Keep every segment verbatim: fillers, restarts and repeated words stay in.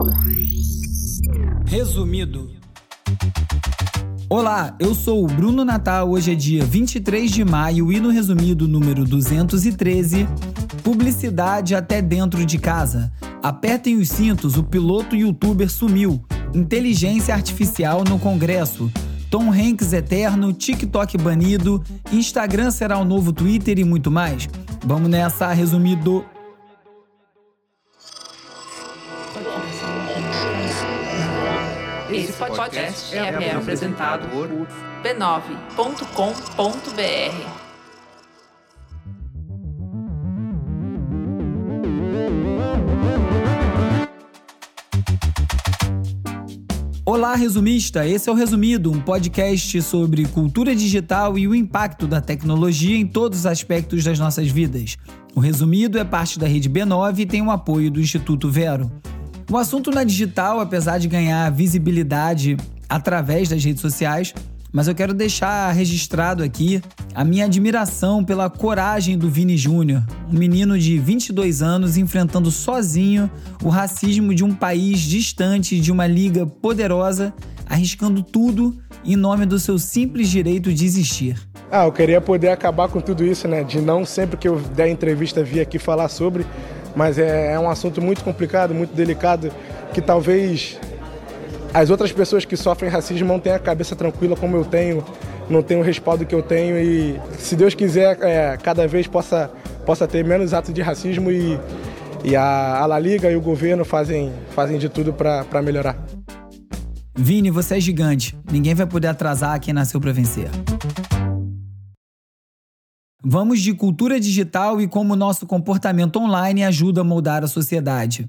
Resumido. Olá, eu sou o Bruno Natal. Hoje é dia vinte e três de maio e no Resumido número duzentos e treze, publicidade até dentro de casa. Apertem os cintos, o piloto youtuber sumiu. Inteligência artificial no Congresso. Tom Hanks eterno, TikTok banido, Instagram será o novo Twitter e muito mais. Vamos nessa, Resumido. Esse podcast é, é apresentado por b nove ponto com ponto b r. Olá, resumista! Esse é o Resumido, um podcast sobre cultura digital e o impacto da tecnologia em todos os aspectos das nossas vidas. O Resumido é parte da Rede B nove e tem o apoio do Instituto Vero. O assunto na digital, apesar de ganhar visibilidade através das redes sociais, mas eu quero deixar registrado aqui a minha admiração pela coragem do Vini Júnior, um menino de vinte e dois anos enfrentando sozinho o racismo de um país distante de uma liga poderosa, arriscando tudo em nome do seu simples direito de existir. Ah, eu queria poder acabar com tudo isso, né? De não sempre que eu der entrevista vir aqui falar sobre, mas é, é um assunto muito complicado, muito delicado, que talvez as outras pessoas que sofrem racismo não tenham a cabeça tranquila como eu tenho, não tenho o respaldo que eu tenho e, se Deus quiser, é, cada vez possa, possa ter menos atos de racismo e, e a, a La Liga e o governo fazem, fazem de tudo para melhorar. Vini, você é gigante. Ninguém vai poder atrasar quem nasceu para vencer. Vamos de cultura digital e como o nosso comportamento online ajuda a moldar a sociedade.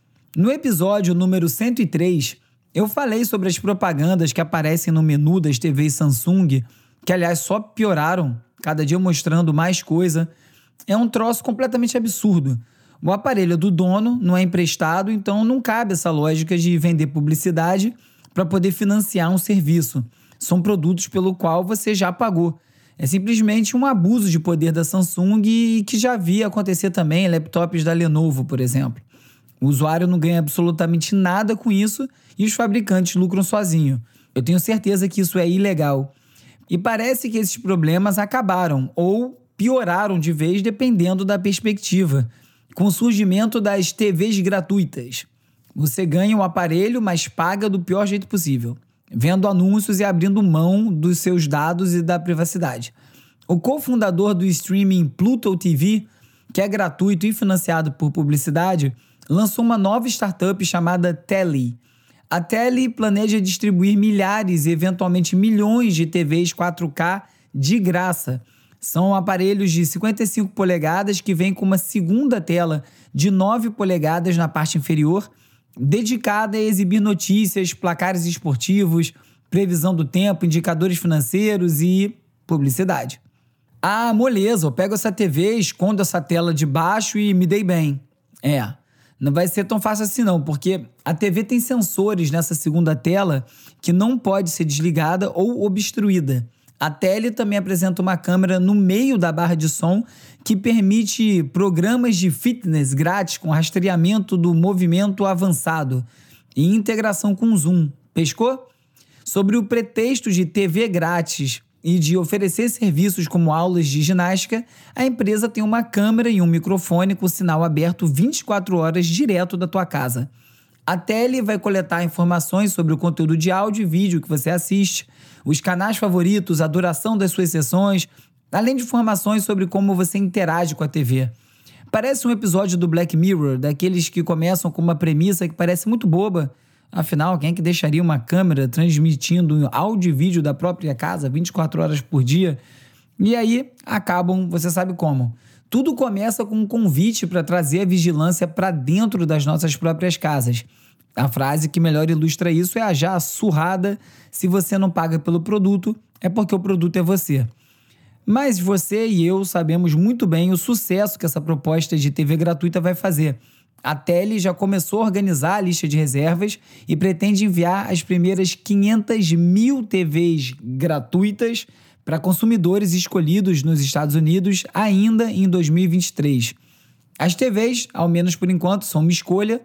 No episódio número cento e três, eu falei sobre as propagandas que aparecem no menu das T Vs Samsung, que aliás só pioraram, cada dia mostrando mais coisa. É um troço completamente absurdo. O aparelho é do dono, não é emprestado, então não cabe essa lógica de vender publicidade para poder financiar um serviço. São produtos pelo qual você já pagou. É simplesmente um abuso de poder da Samsung e que já via acontecer também em laptops da Lenovo, por exemplo. O usuário não ganha absolutamente nada com isso e os fabricantes lucram sozinho. Eu tenho certeza que isso é ilegal. E parece que esses problemas acabaram ou pioraram de vez dependendo da perspectiva, com o surgimento das T Vs gratuitas. Você ganha o aparelho, mas paga do pior jeito possível, vendo anúncios e abrindo mão dos seus dados e da privacidade. O cofundador do streaming Pluto T V, que é gratuito e financiado por publicidade, lançou uma nova startup chamada Telly. A Telly planeja distribuir milhares e eventualmente milhões de T Vs quatro K de graça. São aparelhos de cinquenta e cinco polegadas que vêm com uma segunda tela de nove polegadas na parte inferior, dedicada a exibir notícias, placares esportivos, previsão do tempo, indicadores financeiros e publicidade. Ah, moleza, eu pego essa T V, escondo essa tela de baixo e me dei bem. É, não vai ser tão fácil assim não, porque a T V tem sensores nessa segunda tela que não pode ser desligada ou obstruída. A Telly também apresenta uma câmera no meio da barra de som que permite programas de fitness grátis com rastreamento do movimento avançado e integração com Zoom. Pescou? Sobre o pretexto de T V grátis e de oferecer serviços como aulas de ginástica, a empresa tem uma câmera e um microfone com sinal aberto vinte e quatro horas direto da tua casa. A Telly vai coletar informações sobre o conteúdo de áudio e vídeo que você assiste, os canais favoritos, a duração das suas sessões, além de informações sobre como você interage com a T V. Parece um episódio do Black Mirror, daqueles que começam com uma premissa que parece muito boba. Afinal, quem é que deixaria uma câmera transmitindo áudio e vídeo da própria casa vinte e quatro horas por dia? E aí acabam, você sabe como. Tudo começa com um convite para trazer a vigilância para dentro das nossas próprias casas. A frase que melhor ilustra isso é a já surrada: se você não paga pelo produto, é porque o produto é você. Mas você e eu sabemos muito bem o sucesso que essa proposta de T V gratuita vai fazer. A Telly já começou a organizar a lista de reservas e pretende enviar as primeiras quinhentas mil T Vs gratuitas para consumidores escolhidos nos Estados Unidos ainda em dois mil e vinte e três. As T Vs, ao menos por enquanto, são uma escolha,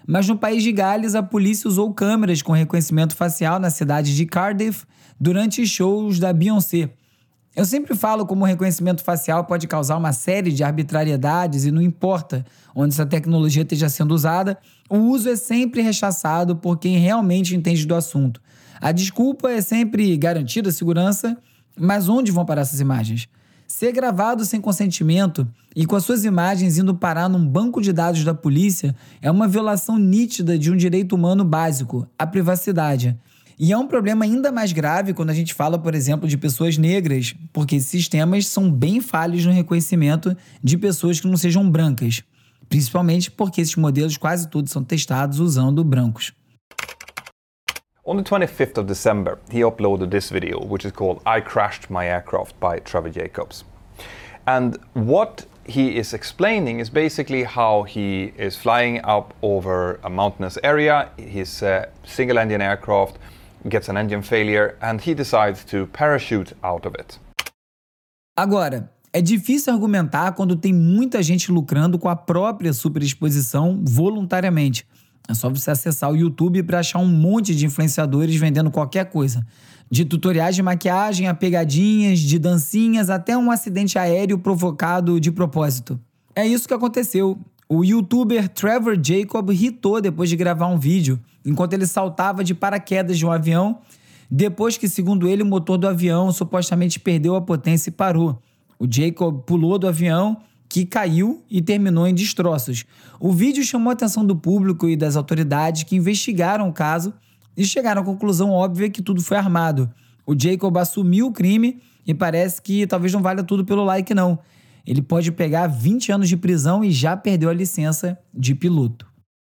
mas no país de Gales a polícia usou câmeras com reconhecimento facial na cidade de Cardiff durante shows da Beyoncé. Eu sempre falo como o reconhecimento facial pode causar uma série de arbitrariedades e não importa onde essa tecnologia esteja sendo usada, o uso é sempre rechaçado por quem realmente entende do assunto. A desculpa é sempre garantir a segurança, mas onde vão parar essas imagens? Ser gravado sem consentimento e com as suas imagens indo parar num banco de dados da polícia é uma violação nítida de um direito humano básico, a privacidade. E é um problema ainda mais grave quando a gente fala, por exemplo, de pessoas negras, porque esses sistemas são bem falhos no reconhecimento de pessoas que não sejam brancas, principalmente porque esses modelos quase todos são testados usando brancos. On the twenty-fifth of December, he uploaded this video, which is called I Crashed My Aircraft by Trevor Jacobs. And what he is explaining is basically how he is flying up over a mountainous area, his uh, single-engine aircraft gets an engine failure, and he decides to parachute out of it. Agora, é difícil argumentar quando tem muita gente lucrando com a própria superexposição voluntariamente. É só você acessar o YouTube para achar um monte de influenciadores vendendo qualquer coisa. De tutoriais de maquiagem a pegadinhas, de dancinhas, até um acidente aéreo provocado de propósito. É isso que aconteceu. O youtuber Trevor Jacob hitou depois de gravar um vídeo, enquanto ele saltava de paraquedas de um avião, depois que, segundo ele, o motor do avião supostamente perdeu a potência e parou. O Jacob pulou do avião, que caiu e terminou em destroços. O vídeo chamou a atenção do público e das autoridades que investigaram o caso e chegaram à conclusão óbvia que tudo foi armado. O Jacob assumiu o crime e parece que talvez não valha tudo pelo like, não. Ele pode pegar vinte anos de prisão e já perdeu a licença de piloto.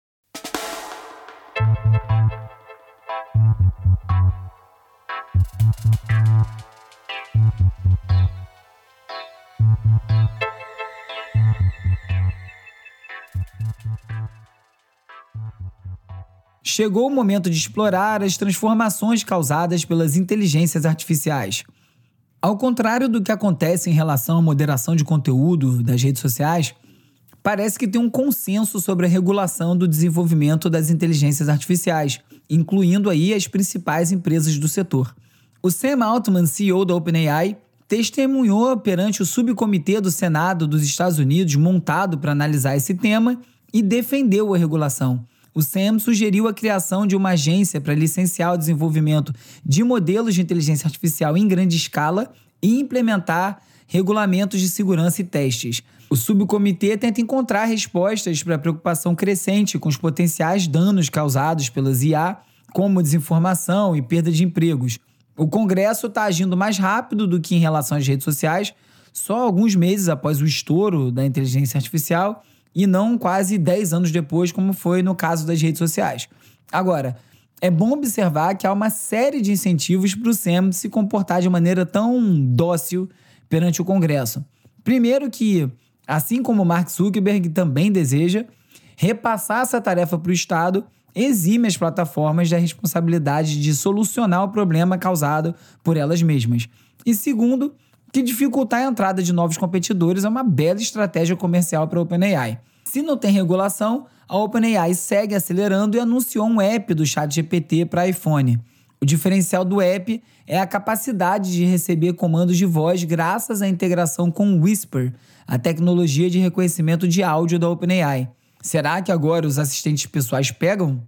Chegou o momento de explorar as transformações causadas pelas inteligências artificiais. Ao contrário do que acontece em relação à moderação de conteúdo das redes sociais, parece que tem um consenso sobre a regulação do desenvolvimento das inteligências artificiais, incluindo aí as principais empresas do setor. O Sam Altman, C E O da OpenAI, testemunhou perante o subcomitê do Senado dos Estados Unidos montado para analisar esse tema e defendeu a regulação. O Sam sugeriu a criação de uma agência para licenciar o desenvolvimento de modelos de inteligência artificial em grande escala e implementar regulamentos de segurança e testes. O subcomitê tenta encontrar respostas para a preocupação crescente com os potenciais danos causados pelas I A, como desinformação e perda de empregos. O Congresso está agindo mais rápido do que em relação às redes sociais, só alguns meses após o estouro da inteligência artificial, e não quase dez anos depois, como foi no caso das redes sociais. Agora, é bom observar que há uma série de incentivos para o Sam se comportar de maneira tão dócil perante o Congresso. Primeiro que, assim como Mark Zuckerberg também deseja, repassar essa tarefa para o Estado exime as plataformas da responsabilidade de solucionar o problema causado por elas mesmas. E segundo, que dificultar a entrada de novos competidores é uma bela estratégia comercial para a OpenAI. Se não tem regulação, a OpenAI segue acelerando e anunciou um app do ChatGPT para iPhone. O diferencial do app é a capacidade de receber comandos de voz graças à integração com o Whisper, a tecnologia de reconhecimento de áudio da OpenAI. Será que agora os assistentes pessoais pegam?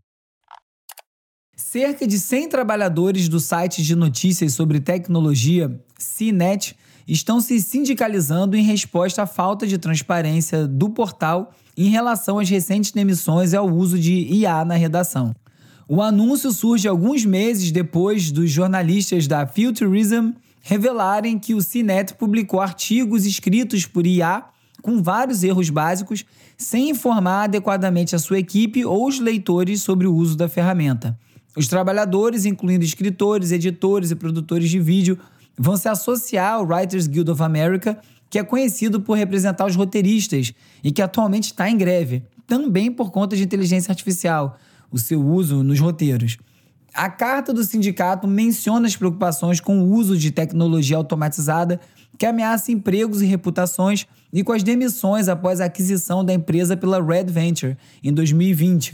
Cerca de cem trabalhadores do site de notícias sobre tecnologia, C net, estão se sindicalizando em resposta à falta de transparência do portal em relação às recentes demissões e ao uso de I A na redação. O anúncio surge alguns meses depois dos jornalistas da Futurism revelarem que o C net publicou artigos escritos por I A com vários erros básicos, sem informar adequadamente a sua equipe ou os leitores sobre o uso da ferramenta. Os trabalhadores, incluindo escritores, editores e produtores de vídeo, vão se associar ao Writers Guild of America, que é conhecido por representar os roteiristas e que atualmente está em greve, também por conta de inteligência artificial, o seu uso nos roteiros. A carta do sindicato menciona as preocupações com o uso de tecnologia automatizada que ameaça empregos e reputações e com as demissões após a aquisição da empresa pela Red Venture em dois mil e vinte.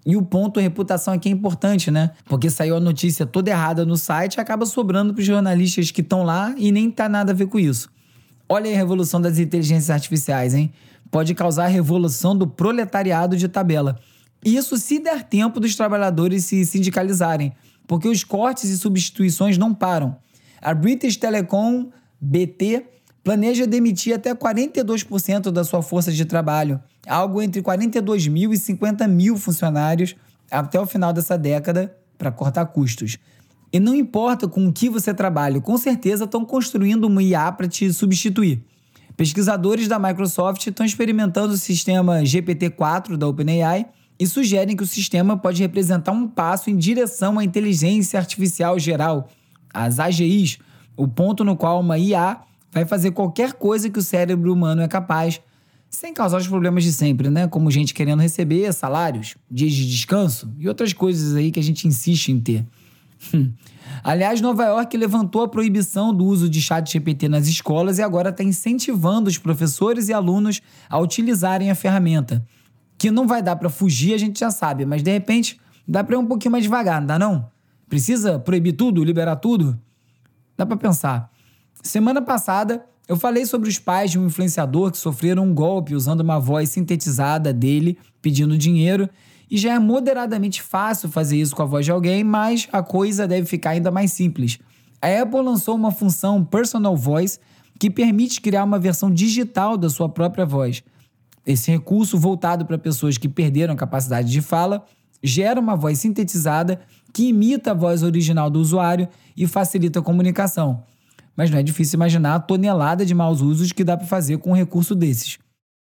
E o ponto reputação aqui é importante, né? Porque saiu a notícia toda errada no site e acaba sobrando para os jornalistas que estão lá e nem tá nada a ver com isso. Olha aí a revolução das inteligências artificiais, hein? Pode causar a revolução do proletariado de tabela. Isso se der tempo dos trabalhadores se sindicalizarem, porque os cortes e substituições não param. A British Telecom, B T, planeja demitir até quarenta e dois por cento da sua força de trabalho, algo entre quarenta e dois mil e cinquenta mil funcionários até o final dessa década para cortar custos. E não importa com o que você trabalha, com certeza estão construindo uma I A para te substituir. Pesquisadores da Microsoft estão experimentando o sistema G P T quatro da OpenAI e sugerem que o sistema pode representar um passo em direção à inteligência artificial geral, as A G Is, o ponto no qual uma I A vai fazer qualquer coisa que o cérebro humano é capaz, sem causar os problemas de sempre, né? Como gente querendo receber salários, dias de descanso e outras coisas aí que a gente insiste em ter. Aliás, Nova York levantou a proibição do uso de chat G P T nas escolas e agora está incentivando os professores e alunos a utilizarem a ferramenta. Que não vai dar para fugir, a gente já sabe, mas de repente dá para ir um pouquinho mais devagar, não dá não? Precisa proibir tudo, liberar tudo? Dá para pensar. Semana passada, eu falei sobre os pais de um influenciador que sofreram um golpe usando uma voz sintetizada dele, pedindo dinheiro, e já é moderadamente fácil fazer isso com a voz de alguém, mas a coisa deve ficar ainda mais simples. A Apple lançou uma função Personal Voice que permite criar uma versão digital da sua própria voz. Esse recurso, voltado para pessoas que perderam a capacidade de fala, gera uma voz sintetizada que imita a voz original do usuário e facilita a comunicação. Mas não é difícil imaginar a tonelada de maus usos que dá para fazer com um recurso desses.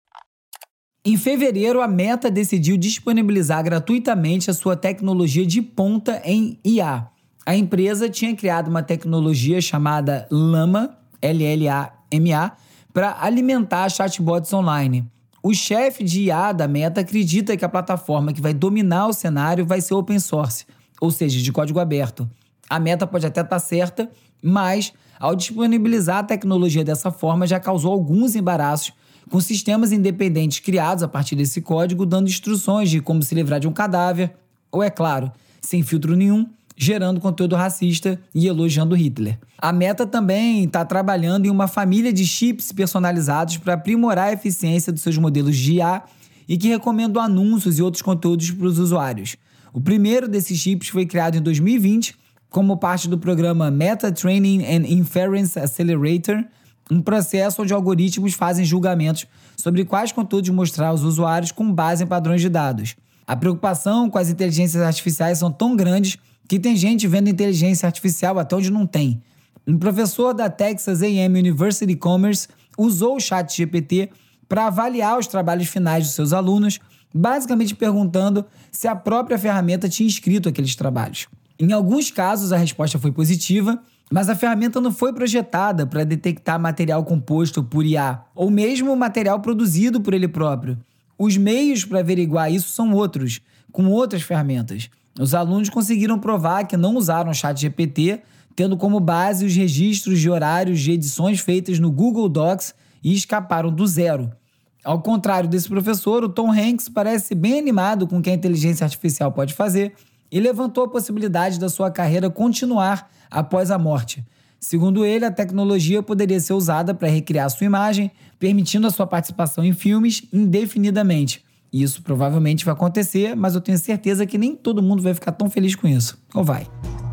Em fevereiro, a Meta decidiu disponibilizar gratuitamente a sua tecnologia de ponta em I A. A empresa tinha criado uma tecnologia chamada Llama, L L A M A, para alimentar chatbots online. O chefe de I A da Meta acredita que a plataforma que vai dominar o cenário vai ser open source, ou seja, de código aberto. A Meta pode até estar certa, mas ao disponibilizar a tecnologia dessa forma já causou alguns embaraços, com sistemas independentes criados a partir desse código dando instruções de como se livrar de um cadáver, ou, é claro, sem filtro nenhum, gerando conteúdo racista e elogiando Hitler. A Meta também está trabalhando em uma família de chips personalizados para aprimorar a eficiência dos seus modelos de I A e que recomendam anúncios e outros conteúdos para os usuários. O primeiro desses chips foi criado em dois mil e vinte como parte do programa Meta Training and Inference Accelerator, um processo onde algoritmos fazem julgamentos sobre quais conteúdos mostrar aos usuários com base em padrões de dados. A preocupação com as inteligências artificiais são tão grandes que tem gente vendo inteligência artificial até onde não tem. Um professor da Texas A and M University Commerce usou o chat G P T para avaliar os trabalhos finais dos seus alunos, basicamente perguntando se a própria ferramenta tinha escrito aqueles trabalhos. Em alguns casos, a resposta foi positiva, mas a ferramenta não foi projetada para detectar material composto por I A, ou mesmo material produzido por ele próprio. Os meios para averiguar isso são outros, com outras ferramentas. Os alunos conseguiram provar que não usaram o chat G P T, tendo como base os registros de horários de edições feitas no Google Docs e escaparam do zero. Ao contrário desse professor, o Tom Hanks parece bem animado com o que a inteligência artificial pode fazer e levantou a possibilidade da sua carreira continuar após a morte. Segundo ele, a tecnologia poderia ser usada para recriar sua imagem, permitindo a sua participação em filmes indefinidamente. Isso provavelmente vai acontecer, mas eu tenho certeza que nem todo mundo vai ficar tão feliz com isso. Ou vai?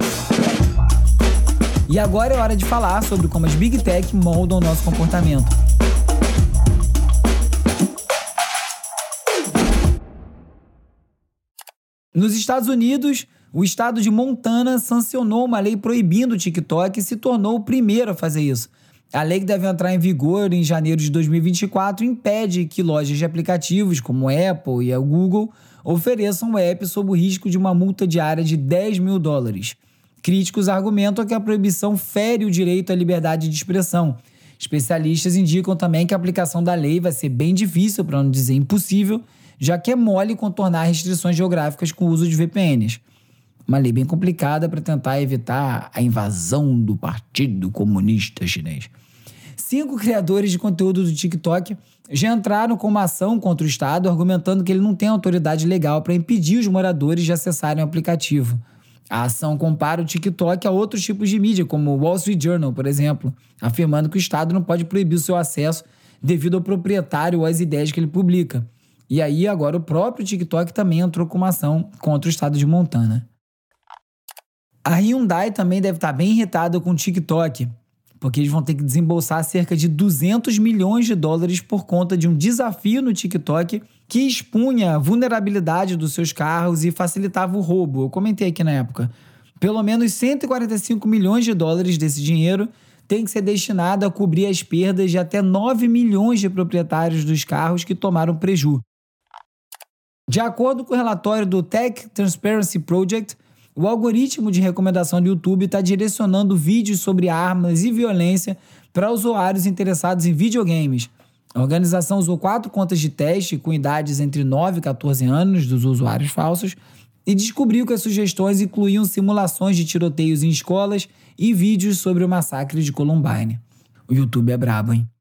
E agora é hora de falar sobre como as Big Tech moldam o nosso comportamento. Nos Estados Unidos, o estado de Montana sancionou uma lei proibindo o TikTok e se tornou o primeiro a fazer isso. A lei, que deve entrar em vigor em janeiro de dois mil e vinte e quatro, impede que lojas de aplicativos como a Apple e a Google ofereçam o app sob o risco de uma multa diária de dez mil dólares. Críticos argumentam que a proibição fere o direito à liberdade de expressão. Especialistas indicam também que a aplicação da lei vai ser bem difícil, para não dizer impossível, já que é mole contornar restrições geográficas com o uso de V P Ns. Uma lei bem complicada para tentar evitar a invasão do Partido Comunista Chinês. Cinco criadores de conteúdo do TikTok já entraram com uma ação contra o Estado, argumentando que ele não tem autoridade legal para impedir os moradores de acessarem o aplicativo. A ação compara o TikTok a outros tipos de mídia, como o Wall Street Journal, por exemplo, afirmando que o Estado não pode proibir o seu acesso devido ao proprietário ou às ideias que ele publica. E aí, agora, o próprio TikTok também entrou com uma ação contra o Estado de Montana. A Hyundai também deve estar bem irritada com o TikTok, porque eles vão ter que desembolsar cerca de duzentos milhões de dólares por conta de um desafio no TikTok que expunha a vulnerabilidade dos seus carros e facilitava o roubo. Eu comentei aqui na época. Pelo menos cento e quarenta e cinco milhões de dólares desse dinheiro tem que ser destinado a cobrir as perdas de até nove milhões de proprietários dos carros que tomaram prejuízo. De acordo com o relatório do Tech Transparency Project, o algoritmo de recomendação do YouTube está direcionando vídeos sobre armas e violência para usuários interessados em videogames. A organização usou quatro contas de teste com idades entre nove e quatorze anos dos usuários falsos e descobriu que as sugestões incluíam simulações de tiroteios em escolas e vídeos sobre o massacre de Columbine. O YouTube é brabo, hein?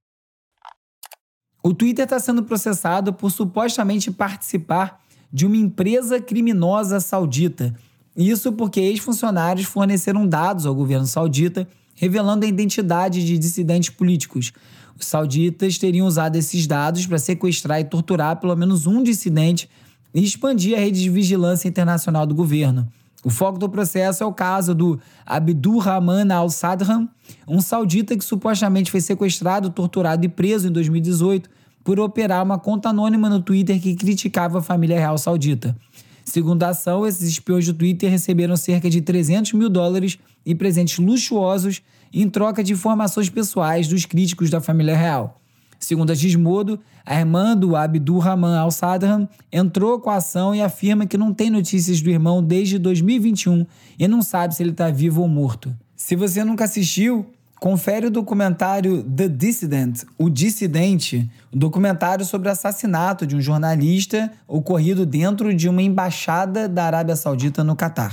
O Twitter está sendo processado por supostamente participar de uma empresa criminosa saudita. Isso porque ex-funcionários forneceram dados ao governo saudita, revelando a identidade de dissidentes políticos. Os sauditas teriam usado esses dados para sequestrar e torturar pelo menos um dissidente e expandir a rede de vigilância internacional do governo. O foco do processo é o caso do Abdulrahman al-Sadran, um saudita que supostamente foi sequestrado, torturado e preso em dois mil e dezoito por operar uma conta anônima no Twitter que criticava a família real saudita. Segundo a ação, esses espiões do Twitter receberam cerca de trezentos mil dólares e presentes luxuosos em troca de informações pessoais dos críticos da família real. Segundo a Gizmodo, a irmã do Abdulrahman al-Sadran entrou com a ação e afirma que não tem notícias do irmão desde dois mil e vinte e um e não sabe se ele está vivo ou morto. Se você nunca assistiu, confere o documentário The Dissident, O Dissidente, o documentário sobre o assassinato de um jornalista ocorrido dentro de uma embaixada da Arábia Saudita no Catar.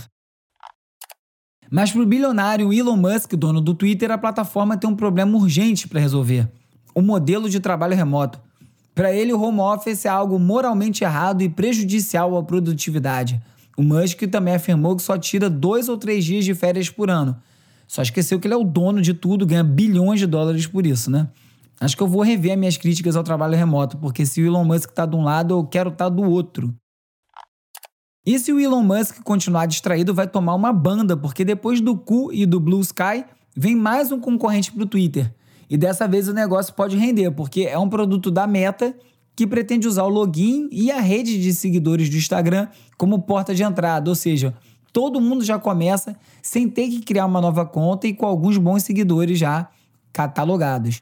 Mas para o bilionário Elon Musk, dono do Twitter, a plataforma tem um problema urgente para resolver: o modelo de trabalho remoto. Para ele, o home office é algo moralmente errado e prejudicial à produtividade. O Musk também afirmou que só tira dois ou três dias de férias por ano. Só esqueceu que ele é o dono de tudo, ganha bilhões de dólares por isso, né? Acho que eu vou rever minhas críticas ao trabalho remoto, porque se o Elon Musk tá de um lado, eu quero estar do outro. E se o Elon Musk continuar distraído, vai tomar uma banda, porque depois do Ku e do Blue Sky, vem mais um concorrente pro Twitter. E dessa vez o negócio pode render, porque é um produto da Meta que pretende usar o login e a rede de seguidores do Instagram como porta de entrada, ou seja, todo mundo já começa sem ter que criar uma nova conta e com alguns bons seguidores já catalogados.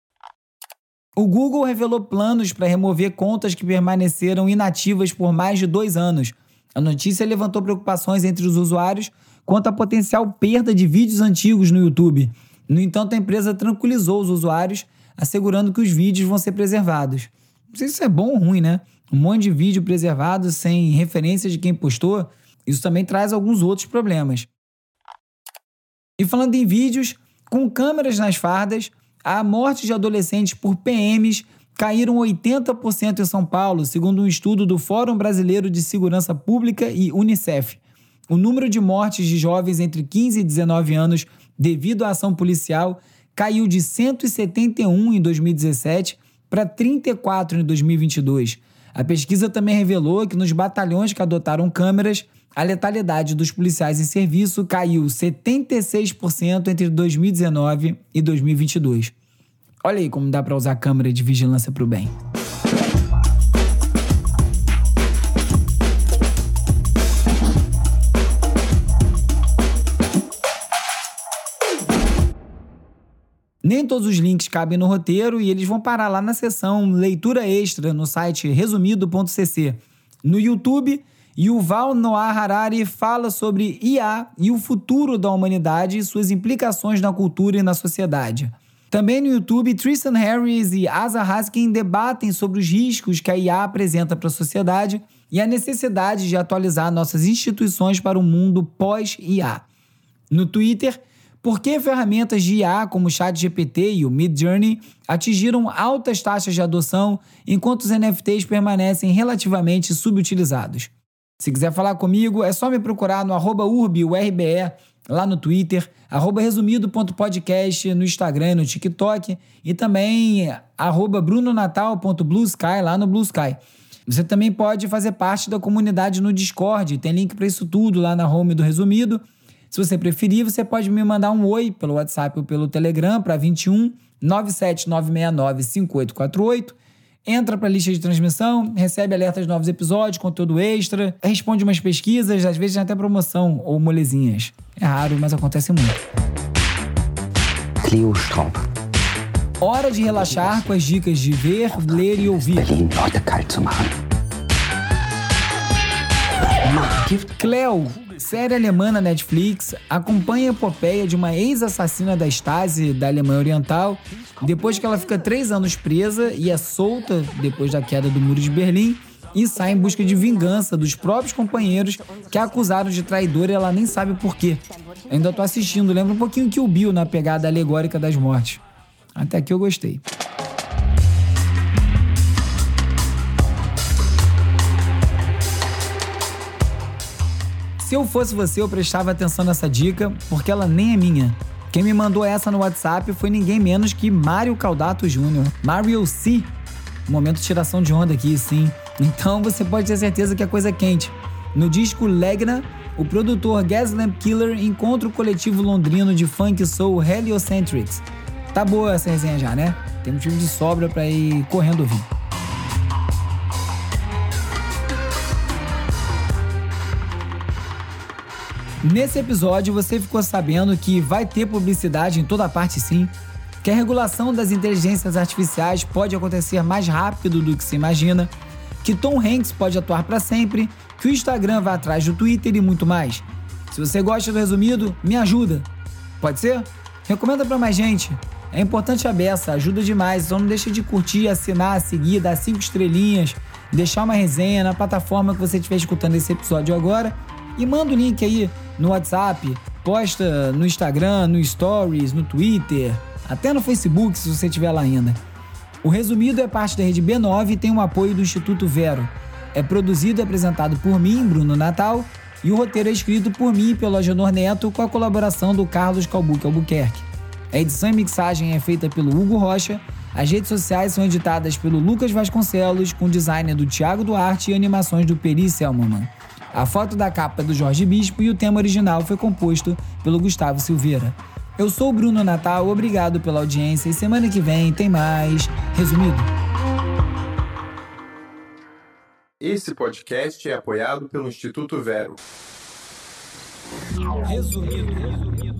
O Google revelou planos para remover contas que permaneceram inativas por mais de dois anos. A notícia levantou preocupações entre os usuários quanto à potencial perda de vídeos antigos no YouTube. No entanto, a empresa tranquilizou os usuários, assegurando que os vídeos vão ser preservados. Não sei se isso é bom ou ruim, né? Um monte de vídeo preservado sem referência de quem postou, isso também traz alguns outros problemas. E falando em vídeos, com câmeras nas fardas, a morte de adolescentes por P Ms caíram oitenta por cento em São Paulo, segundo um estudo do Fórum Brasileiro de Segurança Pública e Unicef. O número de mortes de jovens entre quinze e dezenove anos devido à ação policial caiu de cento e setenta e um em dois mil e dezessete para trinta e quatro em dois mil e vinte e dois. A pesquisa também revelou que nos batalhões que adotaram câmeras, a letalidade dos policiais em serviço caiu setenta e seis por cento entre dois mil e dezenove e dois mil e vinte e dois. Olha aí como dá para usar a câmera de vigilância para o bem. Nem todos os links cabem no roteiro e eles vão parar lá na seção Leitura Extra no site resumido ponto c c. No YouTube, Yuval Noah Harari fala sobre I A e o futuro da humanidade e suas implicações na cultura e na sociedade. Também no YouTube, Tristan Harris e Asa Haskin debatem sobre os riscos que a I A apresenta para a sociedade e a necessidade de atualizar nossas instituições para o mundo pós-I A. No Twitter, Por que ferramentas de I A como o ChatGPT e o Midjourney atingiram altas taxas de adoção enquanto os N F Ts permanecem relativamente subutilizados? Se quiser falar comigo, é só me procurar no arroba urbiurbe, lá no Twitter, arroba resumido.podcast no Instagram e no TikTok, e também arroba brunonatal.bluesky lá no Blue Sky. Você também pode fazer parte da comunidade no Discord, tem link para isso tudo lá na home do Resumido. Se você preferir, você pode me mandar um oi pelo WhatsApp ou pelo Telegram para vinte e um, nove sete nove seis nove, cinco oito quatro oito. Entra para a lista de transmissão, recebe alertas de novos episódios, conteúdo extra, responde umas pesquisas, às vezes tem até promoção ou molezinhas. É raro, mas acontece muito. Cleo Straub. Hora de relaxar com as dicas de ver, ler e ouvir. Berlin heute kalt zu machen. Cleo, série alemã na Netflix, acompanha a epopeia de uma ex-assassina da Stasi da Alemanha Oriental, depois que ela fica três anos presa e é solta depois da queda do Muro de Berlim e sai em busca de vingança dos próprios companheiros que a acusaram de traidora e ela nem sabe por quê. Ainda tô assistindo, lembra um pouquinho Kill Bill na pegada alegórica das mortes. Até aqui eu gostei. Se eu fosse você, eu prestava atenção nessa dica, porque ela nem é minha. Quem me mandou essa no WhatsApp foi ninguém menos que Mário Caldato Júnior Mario C. Momento de tiração de onda aqui, sim. Então você pode ter certeza que a coisa é quente. No disco Legna, o produtor Gaslamp Killer encontra o coletivo londrino de funk soul Heliocentrics. Tá boa essa resenha já, né? Tem motivo de sobra pra ir correndo ouvir. Nesse episódio, você ficou sabendo que vai ter publicidade em toda parte, sim, que a regulação das inteligências artificiais pode acontecer mais rápido do que se imagina, que Tom Hanks pode atuar para sempre, que o Instagram vai atrás do Twitter e muito mais. Se você gosta do Resumido, me ajuda. Pode ser? Recomenda para mais gente. É importante a beça, ajuda demais, então não deixa de curtir, assinar, seguir, dar cinco estrelinhas, deixar uma resenha na plataforma que você estiver escutando esse episódio agora e manda o link aí no WhatsApp, posta no Instagram, no Stories, no Twitter, até no Facebook, se você estiver lá ainda. O Resumido é parte da Rede B nove e tem o apoio do Instituto Vero. É produzido e apresentado por mim, Bruno Natal, e o roteiro é escrito por mim e pelo Agenor Neto, com a colaboração do Carlos Calbuque Albuquerque. A edição e mixagem é feita pelo Hugo Rocha, as redes sociais são editadas pelo Lucas Vasconcelos, com design do Thiago Duarte e animações do Peri Selmanman. A foto da capa é do Jorge Bispo e o tema original foi composto pelo Gustavo Silveira. Eu sou o Bruno Natal, obrigado pela audiência e semana que vem tem mais Resumido. Esse podcast é apoiado pelo Instituto Vero. Resumido.